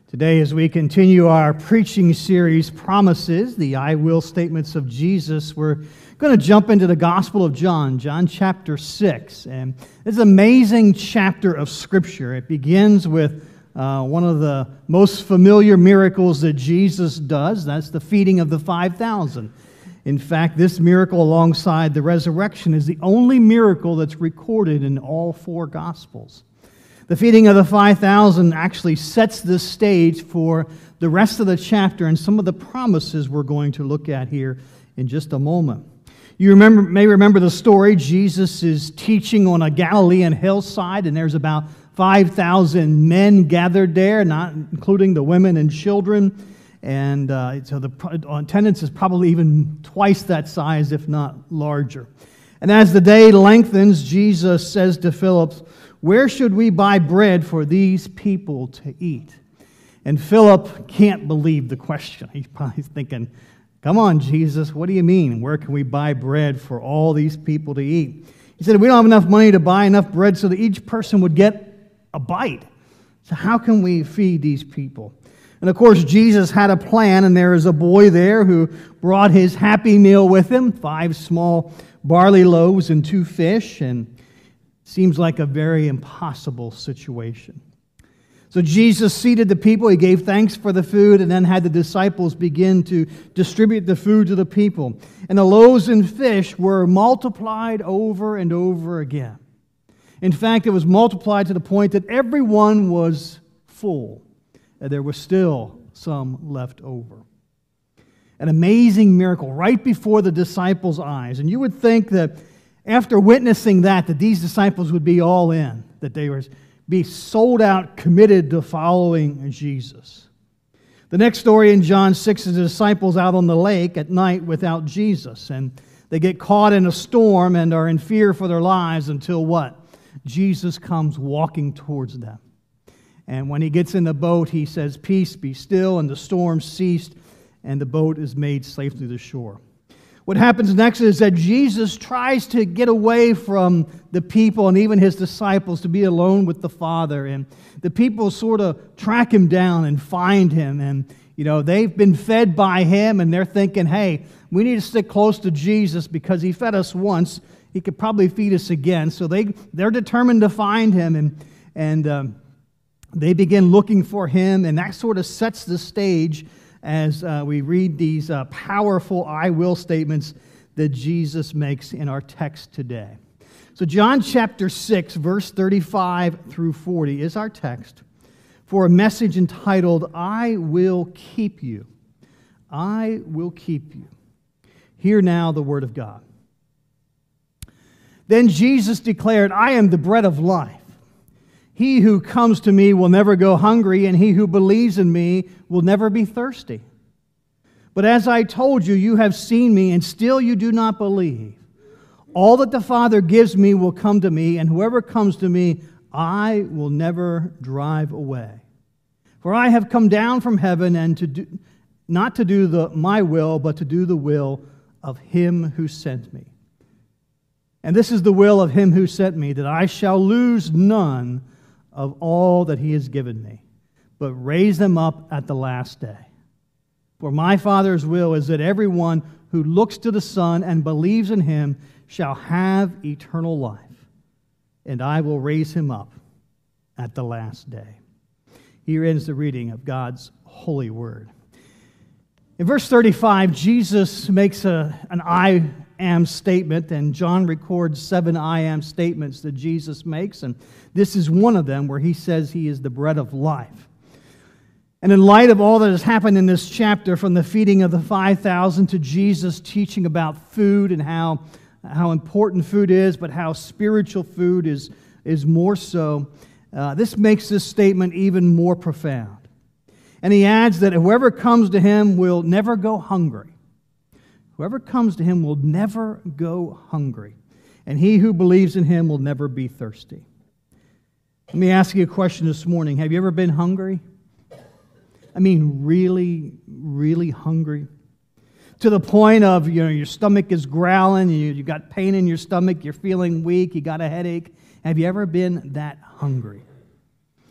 Today, as we continue our preaching series, Promises, the I Will statements of Jesus, we're going to jump into the Gospel of John, John chapter 6. And it's an amazing chapter of Scripture. It begins with one of the most familiar miracles that Jesus does. That's the feeding of the 5,000. In fact, this miracle alongside the resurrection is the only miracle that's recorded in all four Gospels. The feeding of the 5,000 actually sets the stage for the rest of the chapter and some of the promises we're going to look at here in just a moment. You may remember the story. Jesus is teaching on a Galilean hillside, and there's about 5,000 men gathered there, not including the women and children. And so the attendance is probably even twice that size, if not larger. And as the day lengthens, Jesus says to Philip, "Where should we buy bread for these people to eat?" And Philip can't believe the question. He's probably thinking, "Come on, Jesus, what do you mean? Where can we buy bread for all these people to eat?" He said, "We don't have enough money to buy enough bread so that each person would get a bite. So how can we feed these people?" And of course, Jesus had a plan, and there is a boy there who brought his happy meal with him, 5 small barley loaves and 2 fish, and seems like a very impossible situation. So Jesus seated the people, he gave thanks for the food, and then had the disciples begin to distribute the food to the people. And the loaves and fish were multiplied over and over again. In fact, it was multiplied to the point that everyone was full, and there was still some left over. An amazing miracle right before the disciples' eyes. And you would think that after witnessing that these disciples would be all in, that they would be sold out, committed to following Jesus. The next story in John 6 is the disciples out on the lake at night without Jesus, and they get caught in a storm and are in fear for their lives until what? Jesus comes walking towards them. And when he gets in the boat, he says, "Peace, be still," and the storm ceased, and the boat is made safely to shore. What happens next is that Jesus tries to get away from the people and even his disciples to be alone with the Father. And the people sort of track him down and find him. And, they've been fed by him, and they're thinking, hey, we need to stick close to Jesus because he fed us once. He could probably feed us again. So they're determined to find him, and they begin looking for him. And that sort of sets the stage as we read these powerful I will statements that Jesus makes in our text today. So John chapter 6, verse 35 through 40 is our text for a message entitled, "I Will Keep You." I will keep you. Hear now the word of God. Then Jesus declared, "I am the bread of life. He who comes to me will never go hungry, and he who believes in me will never be thirsty. But as I told you, you have seen me, and still you do not believe. All that the Father gives me will come to me, and whoever comes to me, I will never drive away. For I have come down from heaven, and not to do my will, but to do the will of him who sent me. And this is the will of him who sent me, that I shall lose none of all that he has given me, but raise them up at the last day. For my Father's will is that everyone who looks to the Son and believes in him shall have eternal life, and I will raise him up at the last day." Here ends the reading of God's holy word. In verse 35, Jesus makes an I am statement, and John records 7 I am statements that Jesus makes, and this is one of them where he says he is the bread of life. And in light of all that has happened in this chapter, from the feeding of the 5,000 to Jesus teaching about food and how important food is, but how spiritual food is more so, this makes this statement even more profound. And he adds that whoever comes to him will never go hungry. Whoever comes to him will never go hungry, and he who believes in him will never be thirsty. Let me ask you a question this morning. Have you ever been hungry? I mean, really, really hungry? To the point of, your stomach is growling, you got pain in your stomach, you're feeling weak, you got a headache. Have you ever been that hungry?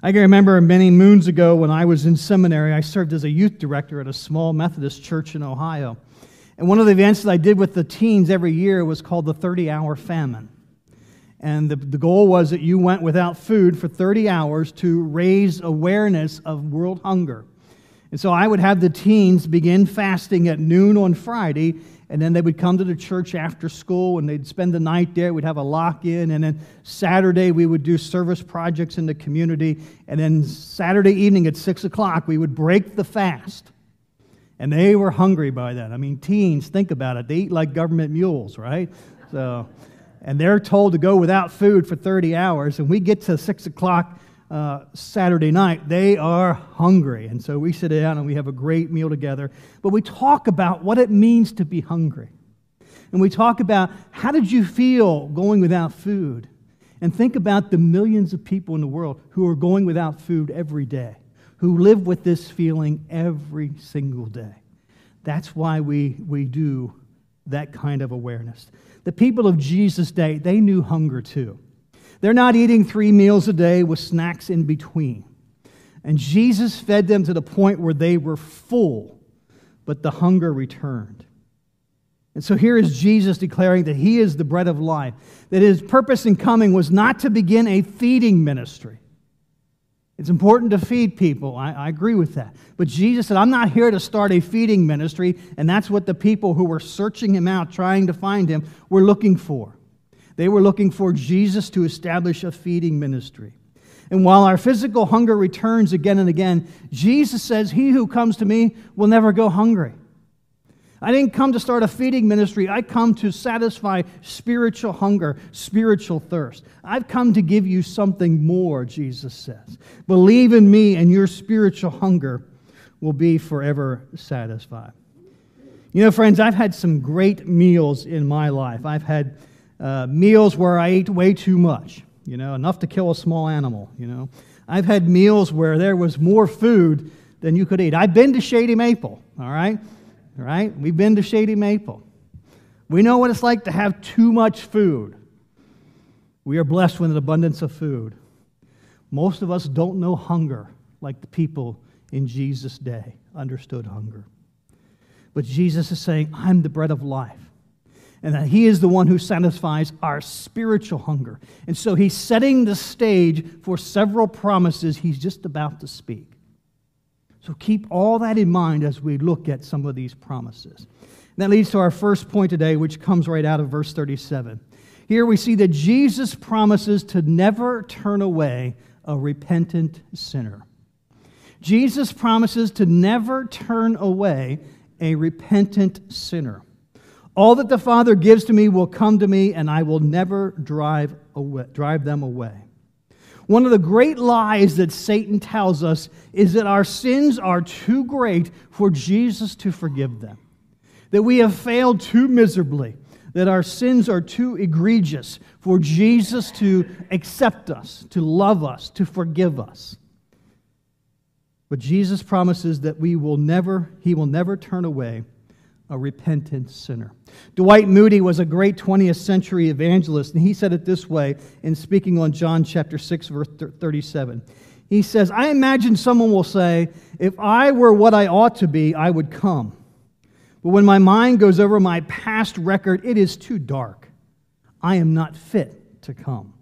I can remember many moons ago when I was in seminary, I served as a youth director at a small Methodist church in Ohio. And one of the events that I did with the teens every year was called the 30-hour famine. And the goal was that you went without food for 30 hours to raise awareness of world hunger. And so I would have the teens begin fasting at noon on Friday, and then they would come to the church after school, and they'd spend the night there. We'd have a lock-in, and then Saturday we would do service projects in the community, and then Saturday evening at 6 o'clock we would break the fast. And they were hungry by then. I mean, teens, think about it. They eat like government mules, right? And they're told to go without food for 30 hours, and we get to 6 o'clock Saturday night, they are hungry. And so we sit down and we have a great meal together. But we talk about what it means to be hungry. And we talk about how did you feel going without food? And think about the millions of people in the world who are going without food every day, who live with this feeling every single day. That's why we do that kind of awareness. The people of Jesus' day, they knew hunger too. They're not eating 3 meals a day with snacks in between. And Jesus fed them to the point where they were full, but the hunger returned. And so here is Jesus declaring that He is the bread of life, that His purpose in coming was not to begin a feeding ministry. It's important to feed people. I agree with that. But Jesus said, I'm not here to start a feeding ministry, and that's what the people who were searching Him out, trying to find Him, were looking for. They were looking for Jesus to establish a feeding ministry. And while our physical hunger returns again and again, Jesus says, he who comes to me will never go hungry. I didn't come to start a feeding ministry. I come to satisfy spiritual hunger, spiritual thirst. I've come to give you something more, Jesus says. Believe in me and your spiritual hunger will be forever satisfied. You know, friends, I've had some great meals in my life. I've had meals where I ate way too much, enough to kill a small animal, I've had meals where there was more food than you could eat. I've been to Shady Maple, all right? We've been to Shady Maple. We know what it's like to have too much food. We are blessed with an abundance of food. Most of us don't know hunger like the people in Jesus' day understood hunger. But Jesus is saying, I'm the bread of life. And that He is the one who satisfies our spiritual hunger. And so He's setting the stage for several promises He's just about to speak. So keep all that in mind as we look at some of these promises. And that leads to our first point today, which comes right out of verse 37. Here we see that Jesus promises to never turn away a repentant sinner. Jesus promises to never turn away a repentant sinner. All that the Father gives to me will come to me, and I will never drive them away. One of the great lies that Satan tells us is that our sins are too great for Jesus to forgive them, that we have failed too miserably, that our sins are too egregious for Jesus to accept us, to love us, to forgive us. But Jesus promises that He will never turn away a repentant sinner. Dwight Moody was a great 20th century evangelist, and he said it this way in speaking on John chapter 6, verse 37. He says, I imagine someone will say, if I were what I ought to be, I would come. But when my mind goes over my past record, it is too dark. I am not fit to come.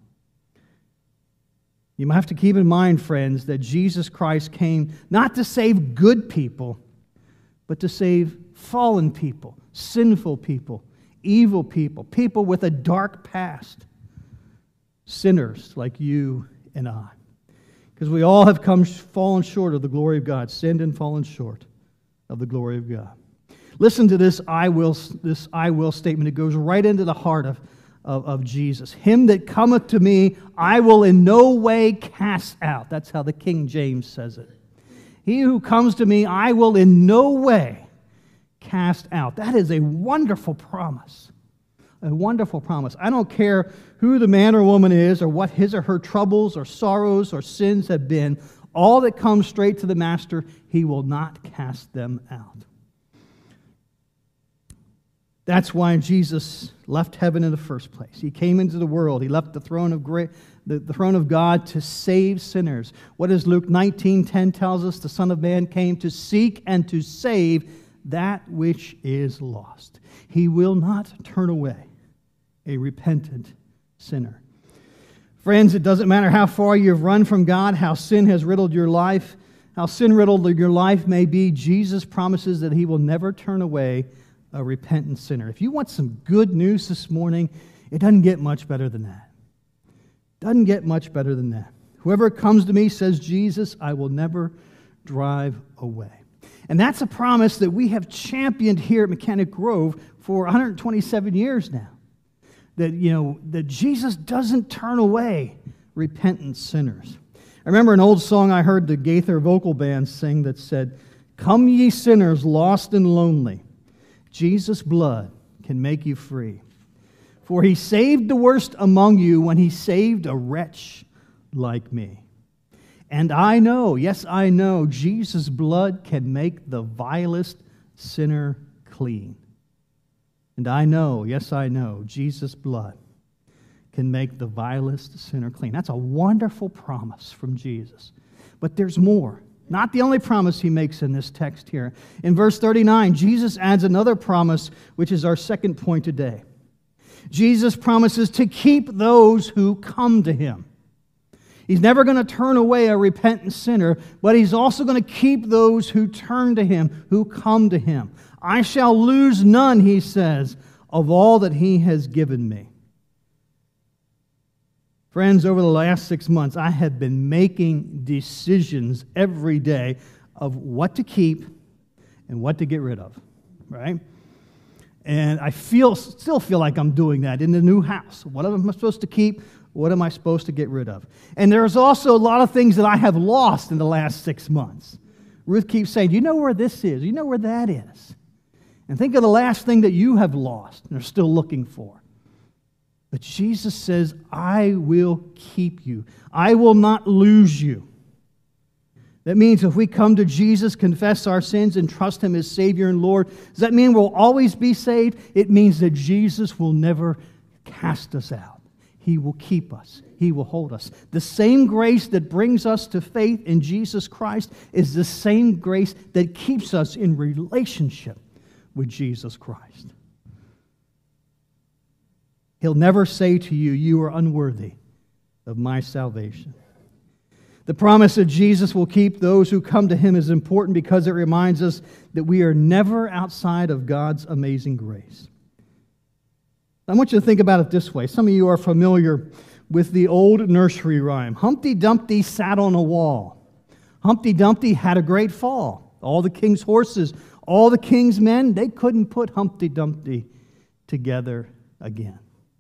You have to keep in mind, friends, that Jesus Christ came not to save good people, but to save fallen people, sinful people, evil people, people with a dark past, sinners like you and I. Because we all have fallen short of the glory of God, sinned and fallen short of the glory of God. Listen to this I will statement. It goes right into the heart of Jesus. Him that cometh to me, I will in no way cast out. That's how the King James says it. He who comes to me, I will in no way cast out. That is a wonderful promise. A wonderful promise. I don't care who the man or woman is or what his or her troubles or sorrows or sins have been. All that comes straight to the Master, He will not cast them out. That's why Jesus left heaven in the first place. He came into the world. He left the throne the throne of God to save sinners. What does Luke 19:10 tells us? The Son of Man came to seek and to save that which is lost. He will not turn away a repentant sinner. Friends, it doesn't matter how far you've run from God, how sin has riddled your life, how sin-riddled your life may be, Jesus promises that He will never turn away a repentant sinner. If you want some good news this morning, it doesn't get much better than that. Doesn't get much better than that. Whoever comes to me, says Jesus, I will never drive away. And that's a promise that we have championed here at Mechanic Grove for 127 years now. That Jesus doesn't turn away repentant sinners. I remember an old song I heard the Gaither Vocal Band sing that said, "Come ye sinners lost and lonely, Jesus' blood can make you free. For He saved the worst among you when He saved a wretch like me. And I know, yes I know, Jesus' blood can make the vilest sinner clean. And I know, yes I know, Jesus' blood can make the vilest sinner clean." That's a wonderful promise from Jesus. But there's more. Not the only promise He makes in this text here. In verse 39, Jesus adds another promise, which is our second point today. Jesus promises to keep those who come to Him. He's never going to turn away a repentant sinner, but He's also going to keep those who turn to Him, who come to Him. I shall lose none, He says, of all that He has given me. Friends, over the last 6 months, I have been making decisions every day of what to keep and what to get rid of, right? And I still feel like I'm doing that in the new house. What am I supposed to keep? What am I supposed to get rid of? And there's also a lot of things that I have lost in the last 6 months. Ruth keeps saying, "You know where this is? You know where that is?" And think of the last thing that you have lost and are still looking for. But Jesus says, I will keep you. I will not lose you. That means if we come to Jesus, confess our sins, and trust Him as Savior and Lord, does that mean we'll always be saved? It means that Jesus will never cast us out. He will keep us. He will hold us. The same grace that brings us to faith in Jesus Christ is the same grace that keeps us in relationship with Jesus Christ. He'll never say to you, "You are unworthy of my salvation." The promise that Jesus will keep those who come to Him is important because it reminds us that we are never outside of God's amazing grace. I want you to think about it this way. Some of you are familiar with the old nursery rhyme. Humpty Dumpty sat on a wall. Humpty Dumpty had a great fall. All the king's horses, all the king's men, they couldn't put Humpty Dumpty together again.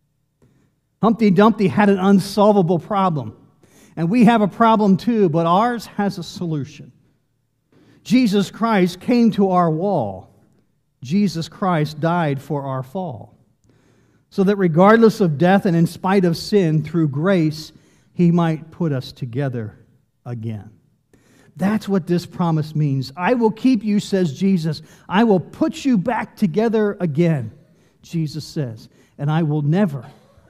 Humpty Dumpty had an unsolvable problem. And we have a problem too, but ours has a solution. Jesus Christ came to our wall. Jesus Christ died for our fall. So that regardless of death and in spite of sin, through grace, He might put us together again. That's what this promise means. I will keep you, says Jesus. I will put you back together again, Jesus says. And I will never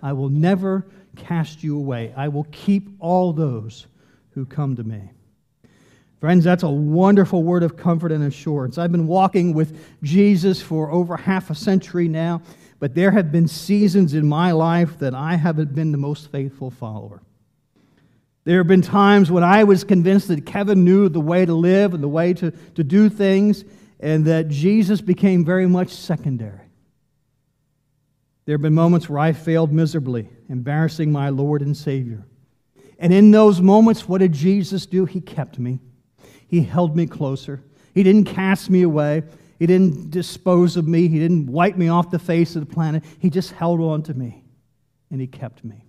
cast you away. I will keep all those who come to me. Friends, that's a wonderful word of comfort and assurance. I've been walking with Jesus for over half a century now, but there have been seasons in my life that I haven't been the most faithful follower. There have been times when I was convinced that Kevin knew the way to live and the way to do things, and that Jesus became very much secondary. There have been moments where I failed miserably, embarrassing my Lord and Savior. And in those moments, what did Jesus do? He kept me. He held me closer. He didn't cast me away. He didn't dispose of me. He didn't wipe me off the face of the planet. He just held on to me, and He kept me.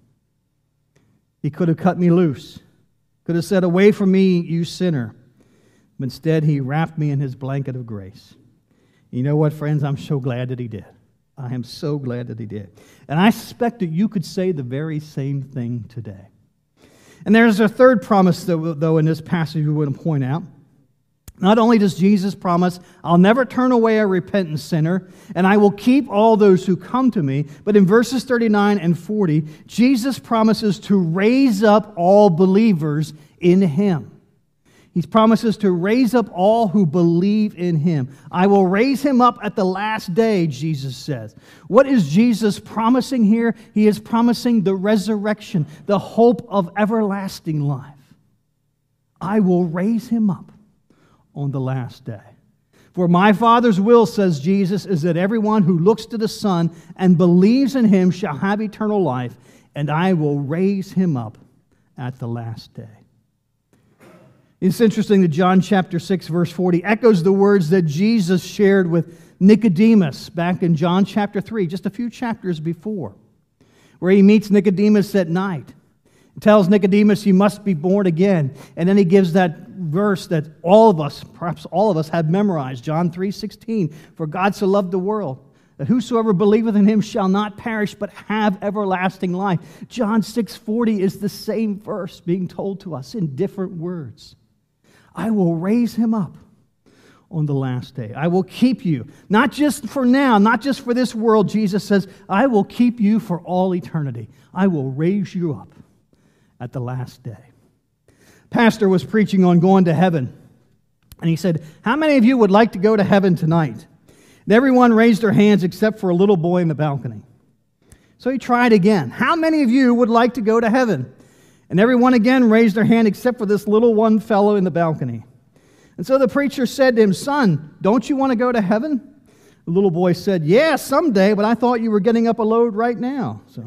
He could have cut me loose, could have said, "Away from me, you sinner." But instead, He wrapped me in His blanket of grace. You know what, friends? I'm so glad that He did. I am so glad that He did. And I suspect that you could say the very same thing today. And there's a third promise, though, in this passage we want to point out. Not only does Jesus promise, I'll never turn away a repentant sinner, and I will keep all those who come to me, but in verses 39 and 40, Jesus promises to raise up all believers in Him. He promises to raise up all who believe in Him. I will raise him up at the last day, Jesus says. What is Jesus promising here? He is promising the resurrection, the hope of everlasting life. I will raise him up on the last day. For my Father's will, says Jesus, is that everyone who looks to the Son and believes in Him shall have eternal life, and I will raise him up at the last day. It's interesting that John chapter 6, verse 40 echoes the words that Jesus shared with Nicodemus back in John chapter 3, just a few chapters before, where he meets Nicodemus at night. He tells Nicodemus he must be born again. And then he gives that verse that all of us, perhaps all of us, have memorized, John 3:16, for God so loved the world, that whosoever believeth in Him shall not perish, but have everlasting life. John 6:40 is the same verse being told to us in different words. I will raise him up on the last day. I will keep you, not just for now, not just for this world. Jesus says, I will keep you for all eternity. I will raise you up at the last day. Pastor was preaching on going to heaven, and he said, how many of you would like to go to heaven tonight? And everyone raised their hands except for a little boy in the balcony. So he tried again. How many of you would like to go to heaven? And everyone again raised their hand except for this little one fellow in the balcony. And so the preacher said to him, son, don't you want to go to heaven? The little boy said, yeah, someday, but I thought you were getting up a load right now. So,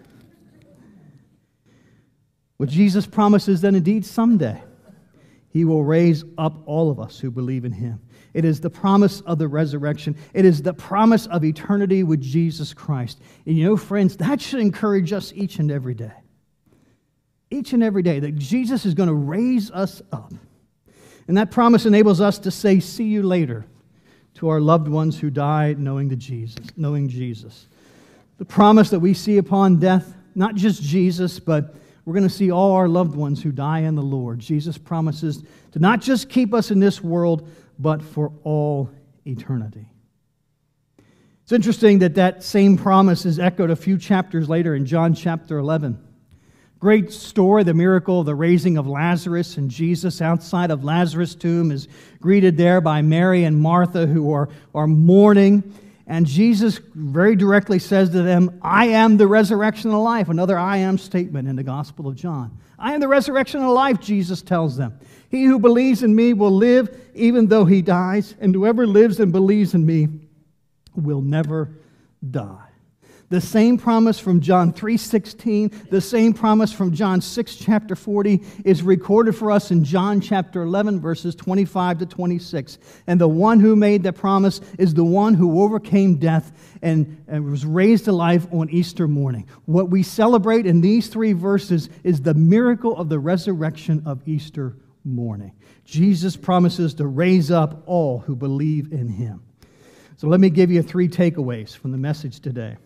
what Jesus promises that indeed someday He will raise up all of us who believe in Him. It is the promise of the resurrection. It is the promise of eternity with Jesus Christ. And you know, friends, that should encourage us each and every day. Each and every day, that Jesus is going to raise us up. And that promise enables us to say, see you later, to our loved ones who died knowing Jesus. The promise that we see upon death, not just Jesus, but we're going to see all our loved ones who die in the Lord. Jesus promises to not just keep us in this world, but for all eternity. It's interesting that that same promise is echoed a few chapters later in John chapter 11. Great story, the miracle of the raising of Lazarus, and Jesus outside of Lazarus' tomb is greeted there by Mary and Martha, who are mourning. And Jesus very directly says to them, I am the resurrection and the life. Another I am statement in the Gospel of John. I am the resurrection and the life, Jesus tells them. He who believes in me will live even though he dies, and whoever lives and believes in me will never die. The same promise from John 3:16, the same promise from John 6, chapter 40, is recorded for us in John chapter 11, verses 25 to 26. And the one who made that promise is the one who overcame death and was raised to life on Easter morning. What we celebrate in these three verses is the miracle of the resurrection of Easter morning. Jesus promises to raise up all who believe in Him. So let me give you three takeaways from the message today.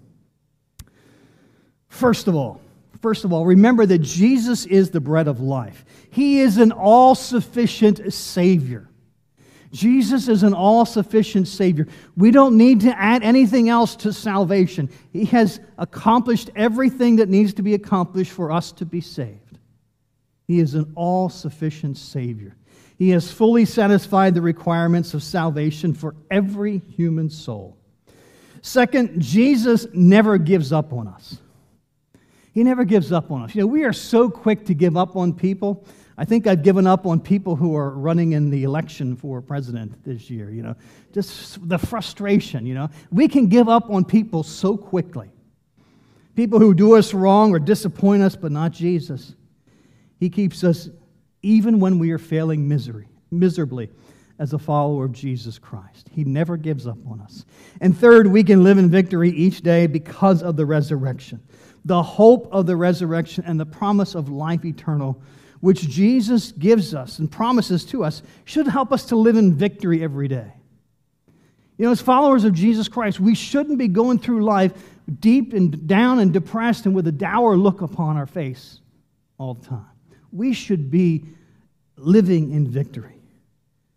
First of all, remember that Jesus is the bread of life. He is an all-sufficient Savior. Jesus is an all-sufficient Savior. We don't need to add anything else to salvation. He has accomplished everything that needs to be accomplished for us to be saved. He is an all-sufficient Savior. He has fully satisfied the requirements of salvation for every human soul. Second, Jesus never gives up on us. He never gives up on us. You know, we are so quick to give up on people. I think I've given up on people who are running in the election for president this year, you know. Just the frustration, you know. We can give up on people so quickly. People who do us wrong or disappoint us, but not Jesus. He keeps us even when we are failing miserably as a follower of Jesus Christ. He never gives up on us. And third, we can live in victory each day because of the resurrection. The hope of the resurrection and the promise of life eternal, which Jesus gives us and promises to us, should help us to live in victory every day. You know, as followers of Jesus Christ, we shouldn't be going through life deep and down and depressed and with a dour look upon our face all the time. We should be living in victory.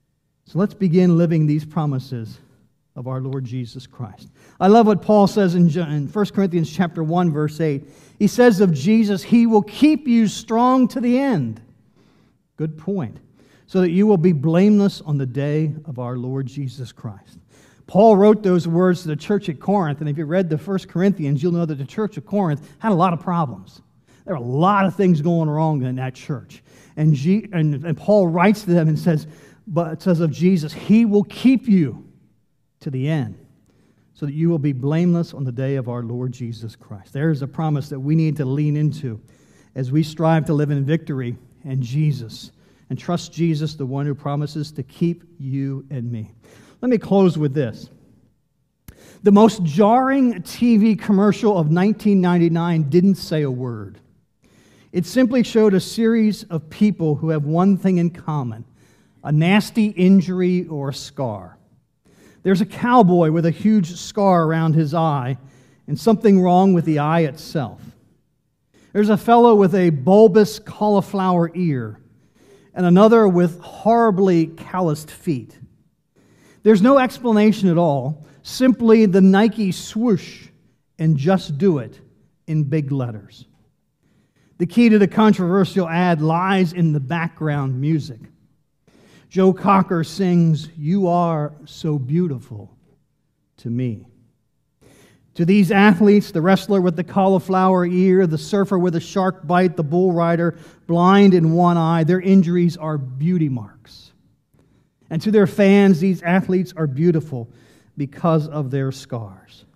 So let's begin living these promises of our Lord Jesus Christ. I love what Paul says in 1 Corinthians chapter 1, verse 8. He says of Jesus, He will keep you strong to the end. Good point. So that you will be blameless on the day of our Lord Jesus Christ. Paul wrote those words to the church at Corinth, and if you read the 1 Corinthians, you'll know that the church of Corinth had a lot of problems. There were a lot of things going wrong in that church. And Paul writes to them and says, but it says of Jesus, He will keep you to the end, so that you will be blameless on the day of our Lord Jesus Christ. There's a promise that we need to lean into as we strive to live in victory in Jesus and trust Jesus, the one who promises to keep you and me. Let me close with this. The most jarring TV commercial of 1999 didn't say a word. It simply showed a series of people who have one thing in common: a nasty injury or a scar. There's a cowboy with a huge scar around his eye and something wrong with the eye itself. There's a fellow with a bulbous cauliflower ear and another with horribly calloused feet. There's no explanation at all, simply the Nike swoosh and "just do it" in big letters. The key to the controversial ad lies in the background music. Joe Cocker sings, "You are so beautiful to me." To these athletes, the wrestler with the cauliflower ear, the surfer with a shark bite, the bull rider blind in one eye, their injuries are beauty marks. And to their fans, these athletes are beautiful because of their scars.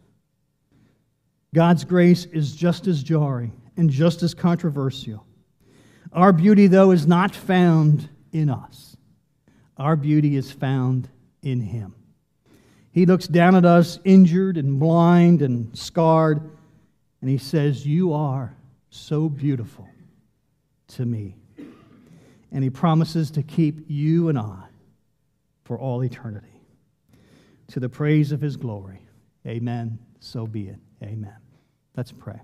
God's grace is just as jarring and just as controversial. Our beauty, though, is not found in us. Our beauty is found in Him. He looks down at us, injured and blind and scarred, and He says, "You are so beautiful to me." And He promises to keep you and I for all eternity. To the praise of His glory. Amen. So be it. Amen. Let's pray.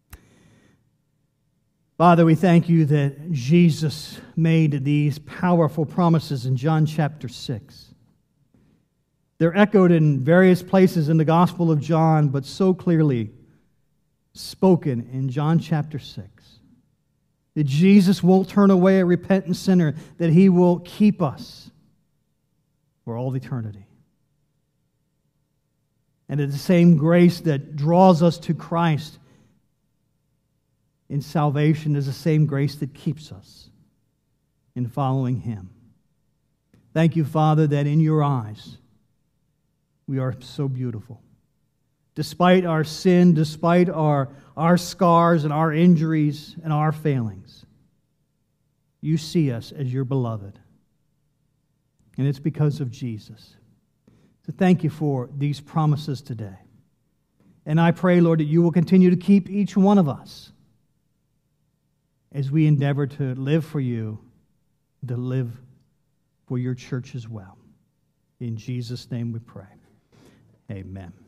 Father, we thank You that Jesus made these powerful promises in John chapter 6. They're echoed in various places in the Gospel of John, but so clearly spoken in John chapter 6. That Jesus won't turn away a repentant sinner, that He will keep us for all eternity. And that the same grace that draws us to Christ in salvation is the same grace that keeps us in following Him. Thank You, Father, that in Your eyes we are so beautiful. Despite our sin, despite our scars and our injuries and our failings, You see us as Your beloved. And it's because of Jesus. So thank You for these promises today. And I pray, Lord, that You will continue to keep each one of us as we endeavor to live for You, to live for Your church as well. In Jesus' name we pray. Amen.